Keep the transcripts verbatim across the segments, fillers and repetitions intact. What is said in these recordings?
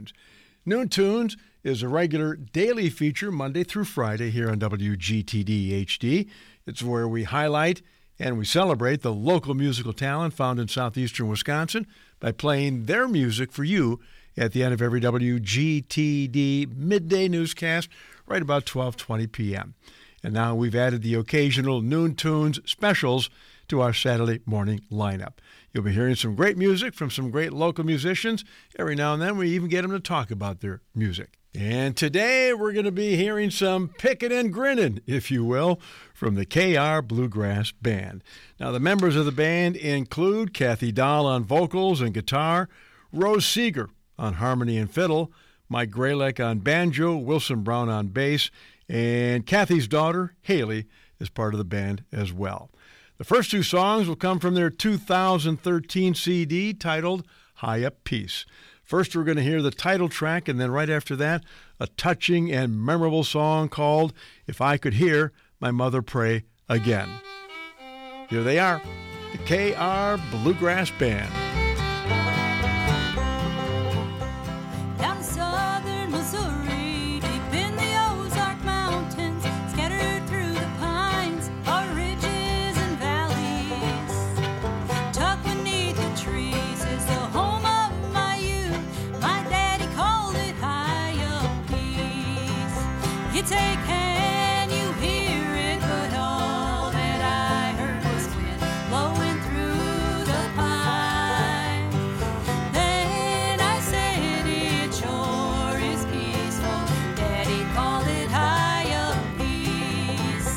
Tunes. Noon Tunes is a regular daily feature Monday through Friday here on W G T D H D. It's where we highlight and we celebrate the local musical talent found in southeastern Wisconsin by playing their music for you at the end of every W G T D midday newscast right about twelve twenty p.m. And now we've added the occasional Noon Tunes specials to our Saturday morning lineup. You'll be hearing some great music from some great local musicians. Every now and then we even get them to talk about their music. And today we're going to be hearing some pickin' and grinnin', if you will, from the K R Bluegrass Band. Now the members of the band include Kathy Dahl on vocals and guitar, Rose Seeger on harmony and fiddle, Mike Gralek on banjo, Wilson Brown on bass, and Kathy's daughter, Haley, is part of the band as well. The first two songs will come from their two thousand thirteen C D titled High Up Peace. First, we're going to hear the title track, and then right after that, a touching and memorable song called If I Could Hear My Mother Pray Again. Here they are, the K R Bluegrass Band. Down in southern Missouri, deep in the Ozark Mountains, scattered through the pines are ridges and valleys. Tucked beneath the trees is the home of my youth. My daddy called it High Up Peace. You take and you hear it, but all that I heard was wind blowing through the pine. Then I said it sure is peaceful. Daddy called it High Up Peace.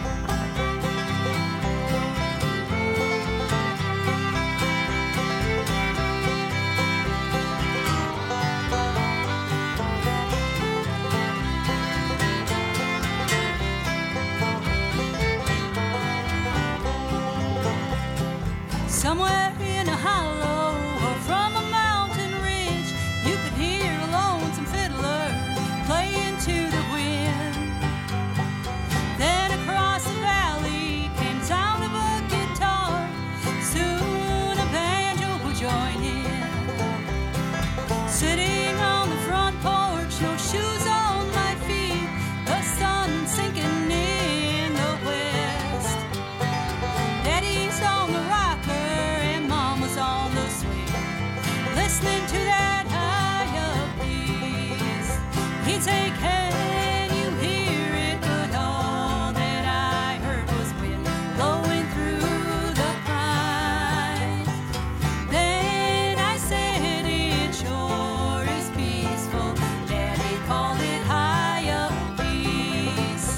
Somewhere in a hollow or from a mountain ridge, you could hear a lonesome fiddler playing to the wind. Then across the valley came the sound of a guitar. Soon a banjo will join in. Sitting on the front porch, no shoes on my feet, the sun sinking in the west. Daddy's on the rocker and Mama's on the swing, listening to that high up piece. He'd say, can you hear it? But all that I heard was wind blowing through the pine. Then I said, it sure is peaceful. Daddy called it High Up Peace.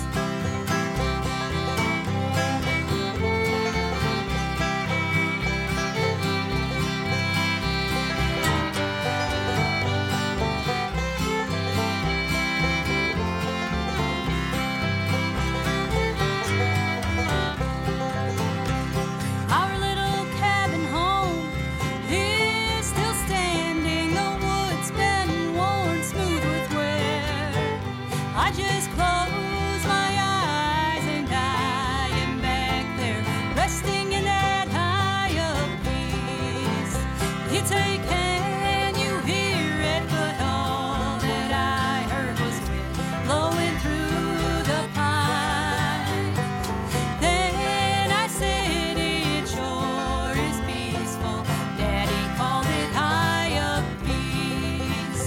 Our little cabin home is still standing. The wood's been worn smooth with wear. I just close my eyes and I am back there, resting in that high up peace. You take and you hear it, but all that I heard was wind blowing through the pine. Then I said it sure is peaceful. Daddy called it High Up Peace.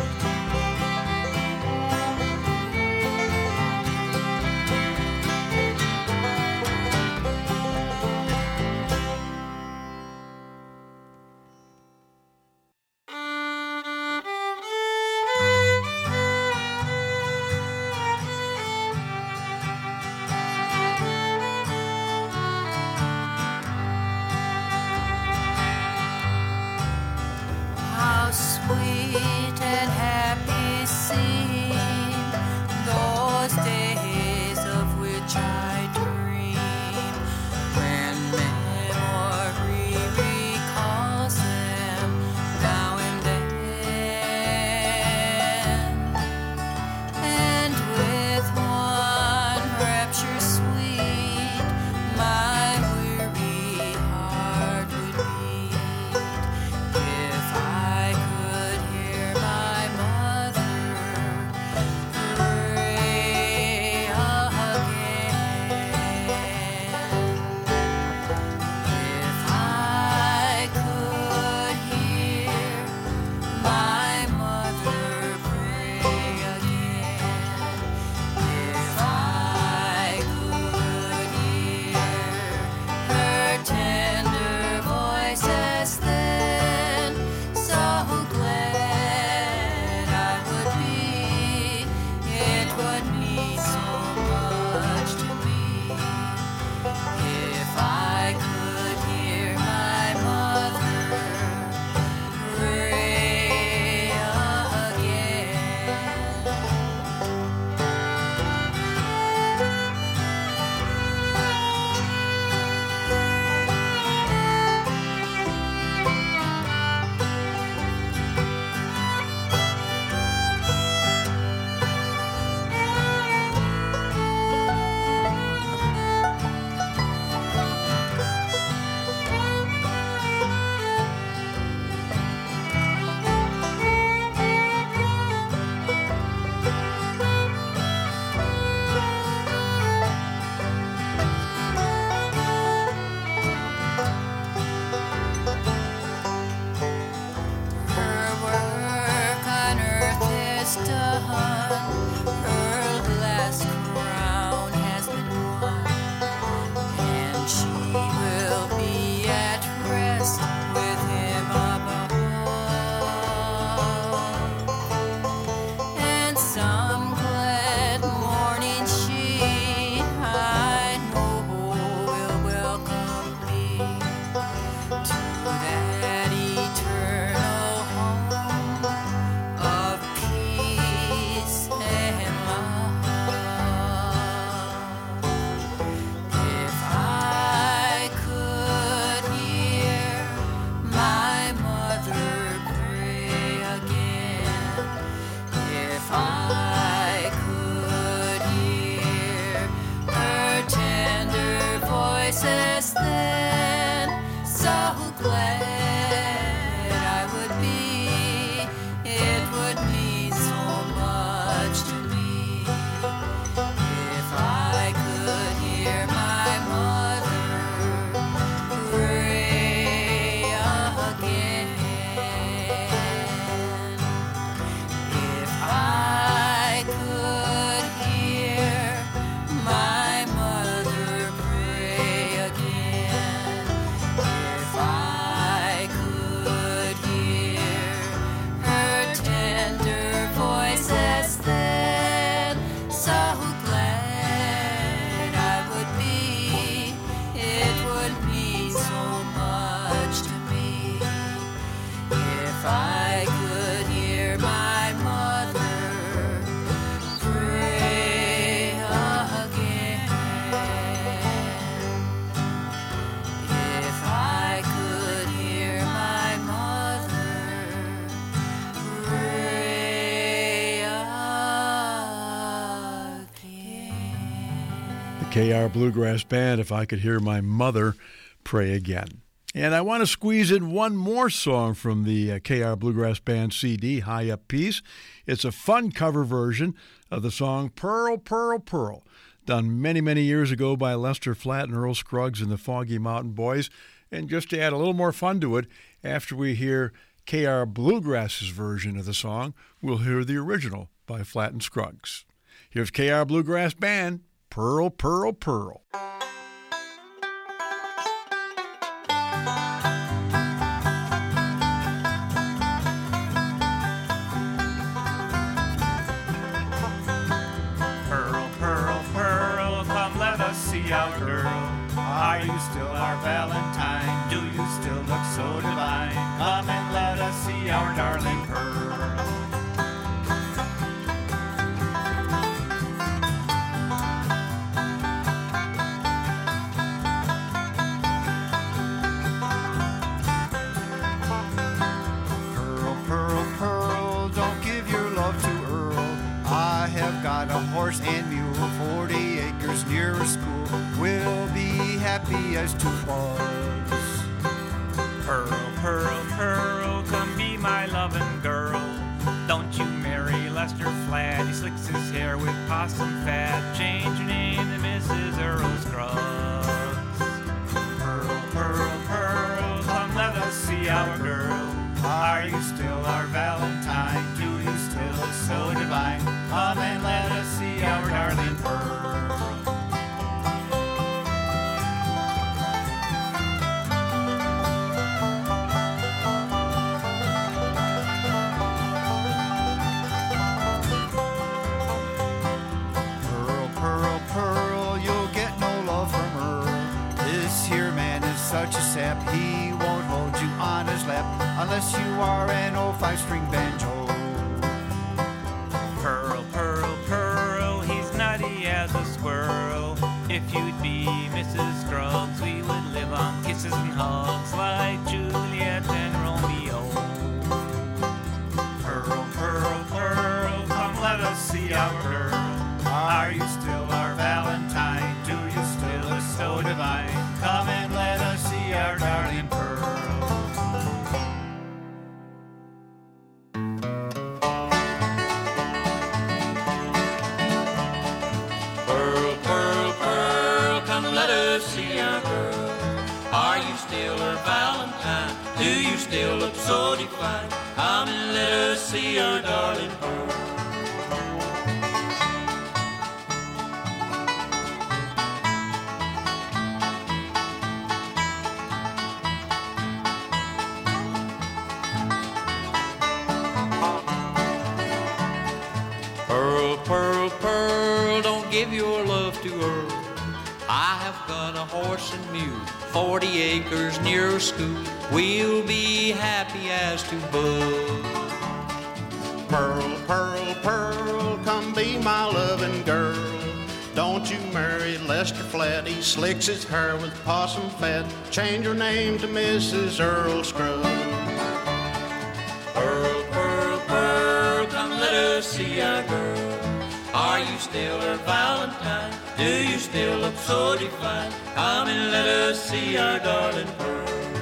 How sweet and happy seem those days of which I dream, when memory recalls them now and then, and with one rapture sweet my weary heart would beat. If I could hear my K R Bluegrass Band, If I Could Hear My Mother Pray Again. And I want to squeeze in one more song from the uh, K R Bluegrass Band C D, High Up Piece. It's a fun cover version of the song Pearl, Pearl, Pearl, done many, many years ago by Lester Flatt and Earl Scruggs and the Foggy Mountain Boys. And just to add a little more fun to it, after we hear K R Bluegrass's version of the song, we'll hear the original by Flatt and Scruggs. Here's K R Bluegrass Band, Pearl, Pearl, Pearl. Pearl, pearl, pearl, come let us see our girl. Are you still our Valentine? Do you still look so divine? Come and let us see our darling Pearl. Got a horse and mule, forty acres near a school. We'll be happy as two bugs. Pearl, pearl, pearl, come be my loving girl. Don't you marry Lester Flatt, he slicks his hair with possum fat. Change your name to Missus Earl Scruggs. Pearl, pearl, pearl, come let us see our girl. Are you still our Valentine? Do you still look so divine? Come and let us see our darling Pearl. Pearl, pearl, pearl, you'll get no love from Earl. This here man is such a sap, he won't hold you on his lap unless you are an old five-string banjo. Pearl, pearl, pearl, he's nutty as a squirrel. If you'd be Missus Scruggs, we would live on kisses and hugs like Juliet and Romeo. Pearl, pearl, pearl, come let us see our girl. Are you still our Valentine? Do you still look so divine? Come and let us see our darling Pearl. See our girl. Are you still her Valentine? Do you still look so divine? Come and let us see our darling Pearl. Pearl, pearl, pearl, don't give your love to Earl. I have got a horse and mule, forty acres near a school. We'll be happy as two bugs. Pearl, pearl, pearl, come be my loving girl. Don't you marry Lester Flatt, he slicks his hair with possum fat. Change your name to Missus Earl Scruggs. Pearl, pearl, pearl, come let us see our girl. Are you still her Valentine? Do you still look so divine? Come and let us see our darling Pearl.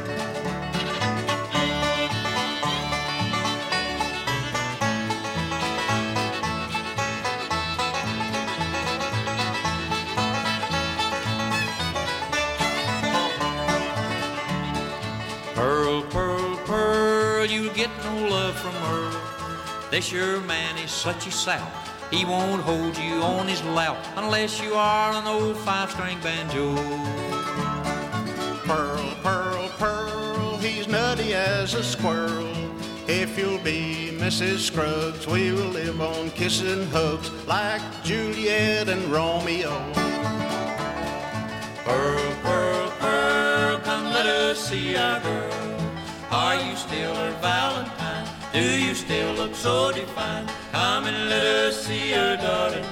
Pearl, pearl, pearl, you'll get no love from Earl. This your man is such a sap, he won't hold you on his lap unless you are an old five-string banjo. Pearl, pearl, pearl, he's nutty as a squirrel. If you'll be Missus Scruggs, we will live on kisses and hugs like Juliet and Romeo. Pearl, pearl, pearl, come let us see our girl. Are you still her Valentine? Do you still look so divine? Come and let us see your darling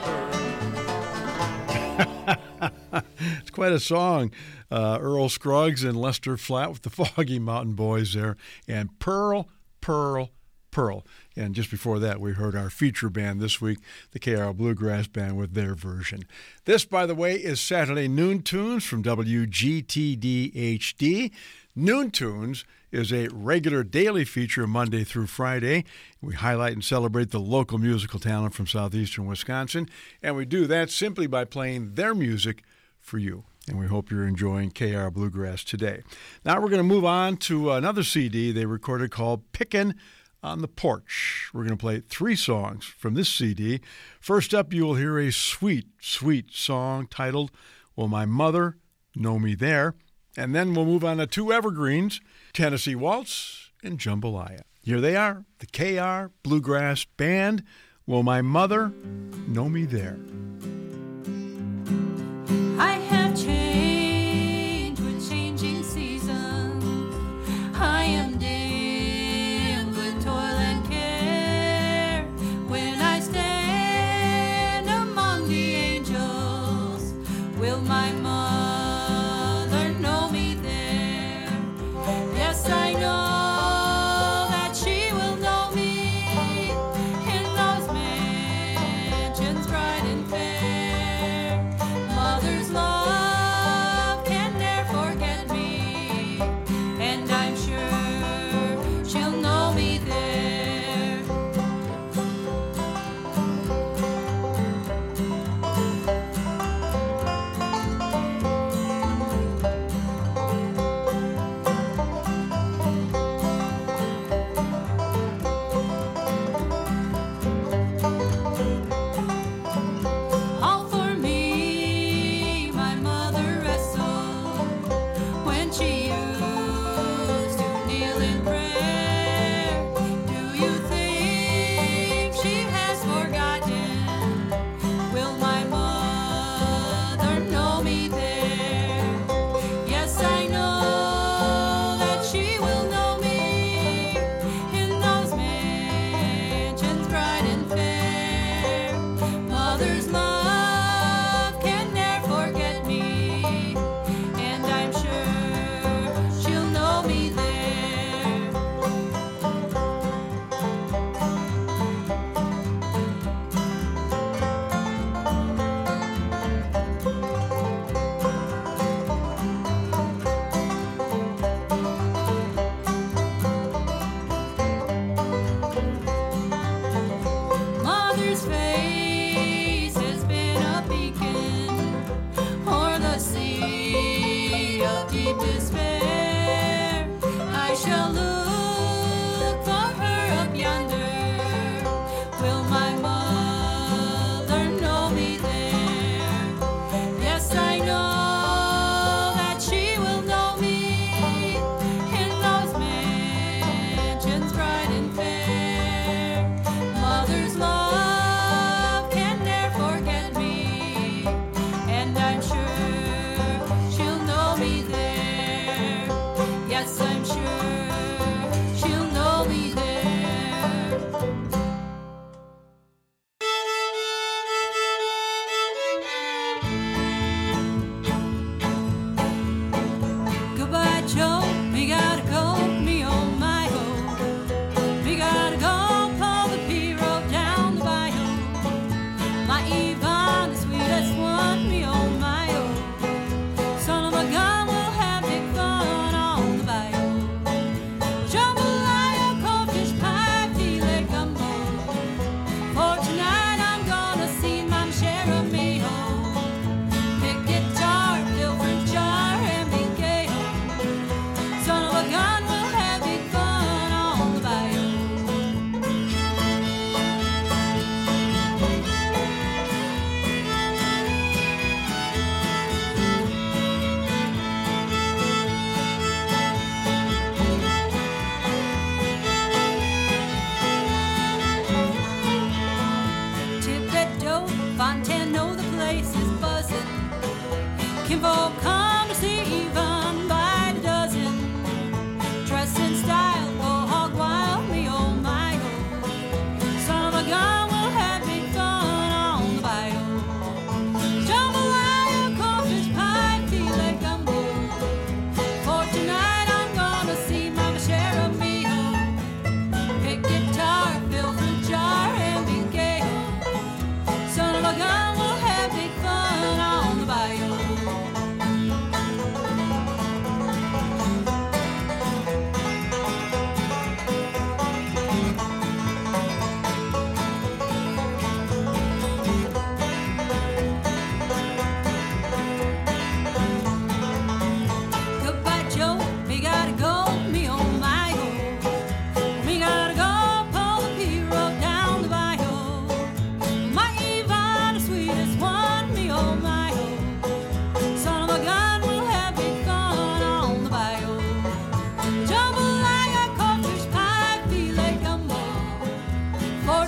Pearl. It's quite a song. Uh, Earl Scruggs and Lester Flatt with the Foggy Mountain Boys there. And Pearl, Pearl, Pearl. And just before that, we heard our feature band this week, the K R Bluegrass Band, with their version. This, by the way, is Saturday Noon Tunes from W G T D H D. Noon Tunes is a regular daily feature Monday through Friday. We highlight and celebrate the local musical talent from southeastern Wisconsin, and we do that simply by playing their music for you. And we hope you're enjoying K R Bluegrass today. Now we're going to move on to another C D they recorded called Pickin' on the Porch. We're going to play three songs from this C D. First up, you will hear a sweet, sweet song titled Will My Mother Know Me There? And then we'll move on to two evergreens, Tennessee Waltz and Jambalaya. Here they are, the K R Bluegrass Band, Will My Mother Know Me There? I have changed with changing seasons. I am dim with toil and care. When I stand among the angels, will my mother know me there? Yes, I know that she will know me in those mansions bright and fair.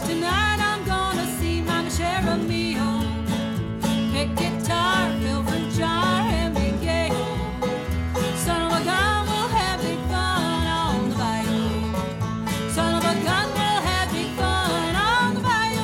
Tonight I'm gonna see Mama Cheramio. Pick guitar, fill the jar, and be gay. Son of a gun, we'll have big fun on the bayou. Son of a gun, we'll have big fun on the bayou.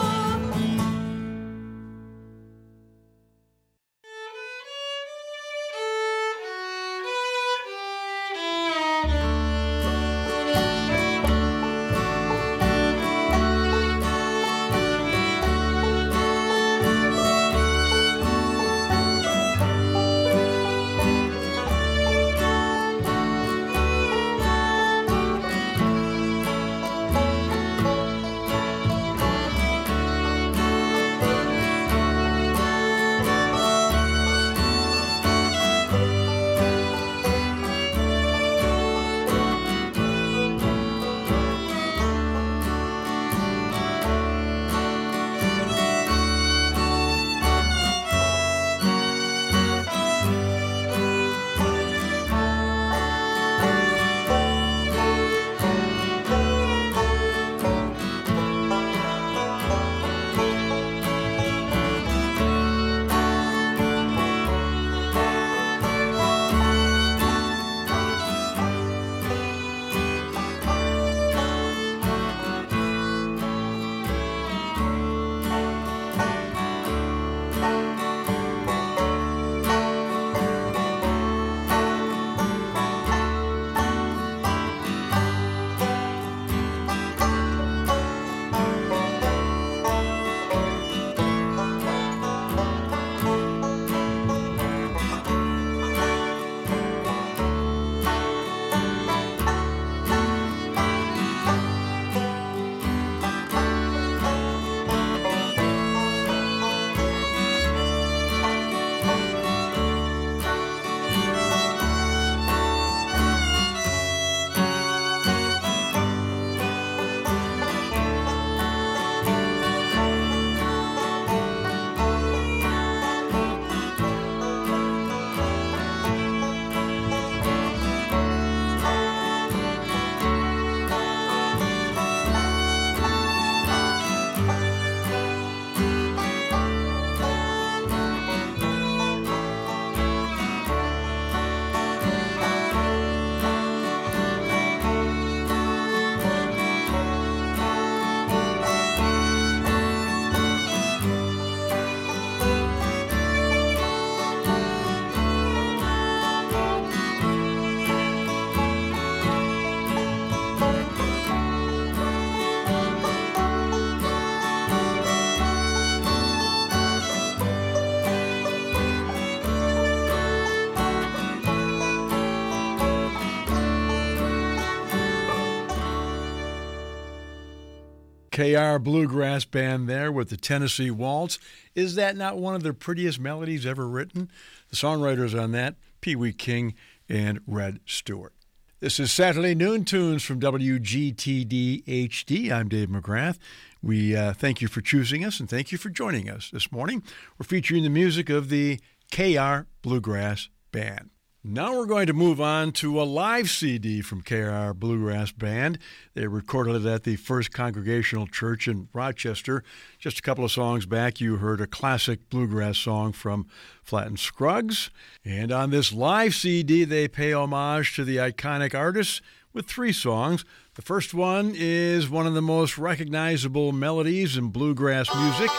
K R Bluegrass Band there with the Tennessee Waltz. Is that not one of the prettiest melodies ever written? The songwriters on that, Pee Wee King and Red Stewart. This is Saturday Noon Tunes from W G T D H D. I'm Dave McGrath. We uh, thank you for choosing us and thank you for joining us this morning. We're featuring the music of the K R Bluegrass Band. Now we're going to move on to a live C D from K R Bluegrass Band. They recorded it at the First Congregational Church in Rochester. Just a couple of songs back, you heard a classic bluegrass song from Flatt and Scruggs. And on this live C D, they pay homage to the iconic artists with three songs. The first one is one of the most recognizable melodies in bluegrass music.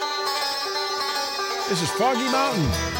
This is Foggy Mountain.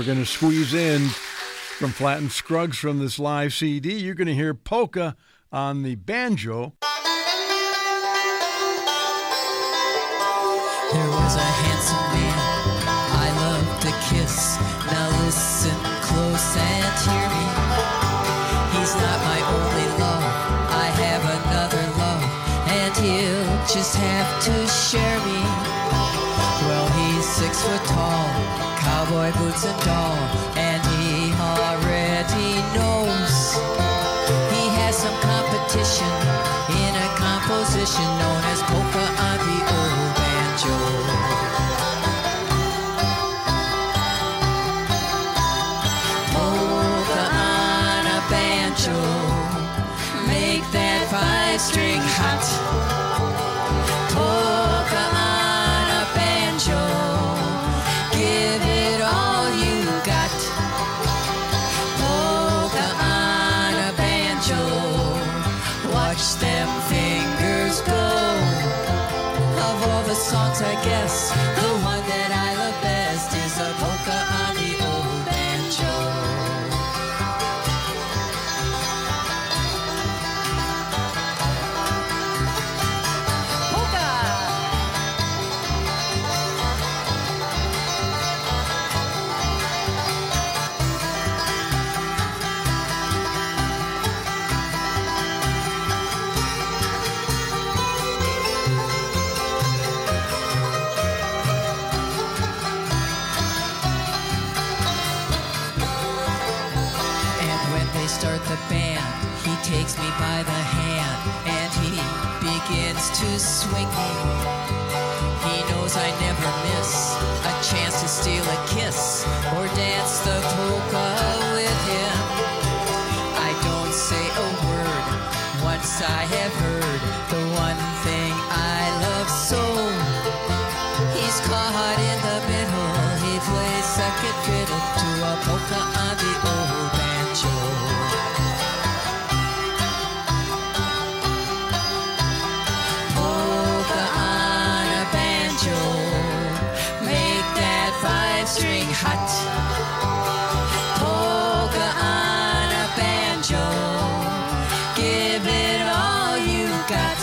going to squeeze in from Flatt and Scruggs from this live C D. You're going to hear Polka on the banjo. There was a handsome man I loved to kiss. Now listen close and hear me. He's not my only love, I have another love, and he'll just have to share me. Well, he's six foot tall, cowboy boots and doll, and he already knows he has some competition in a composition known as polka on the old banjo. Polka on a banjo, make that five string hot. Polka on a banjo, give it all you got. Polka on a banjo, watch them fingers go. Of all the songs, I guess the one that I love best is a polka on the old banjo. Polka! Start the band, he takes me by the hand and he begins to swing me. He knows I never miss a chance to steal a kiss or dance the polka with him. I don't say a word once I have heard the one thing I love so. He's caught in the middle, he plays second fiddle to a polka on the old banjo. String hot, polka on a banjo, give it all you got.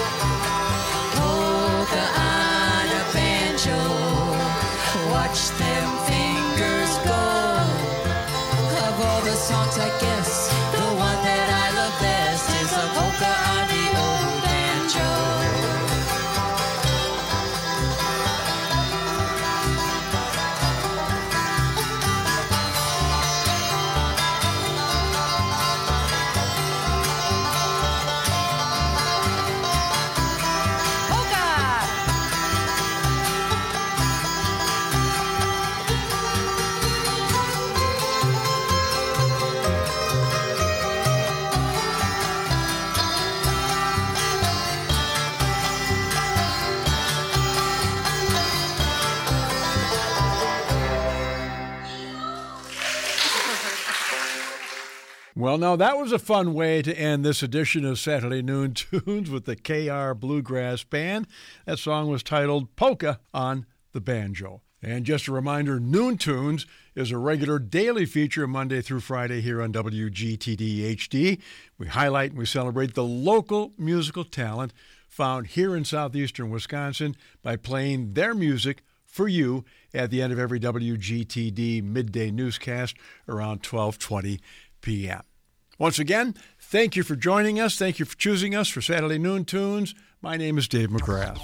Polka on a banjo, watch them fingers go. Of all the songs, I guess the one that I love best is a polka on the old banjo. Well, now that was a fun way to end this edition of Saturday Noon Tunes with the K R Bluegrass Band. That song was titled Polka on the Banjo. And just a reminder, Noon Tunes is a regular daily feature Monday through Friday here on W G T D H D. We highlight and we celebrate the local musical talent found here in southeastern Wisconsin by playing their music for you at the end of every W G T D midday newscast around twelve twenty p.m. Once again, thank you for joining us. Thank you for choosing us for Saturday Noon Tunes. My name is Dave McGrath.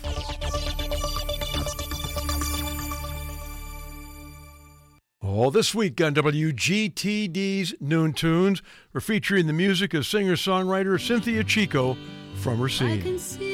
Oh, this week on W G T D's Noon Tunes, we're featuring the music of singer-songwriter Cynthia Chico from Racine.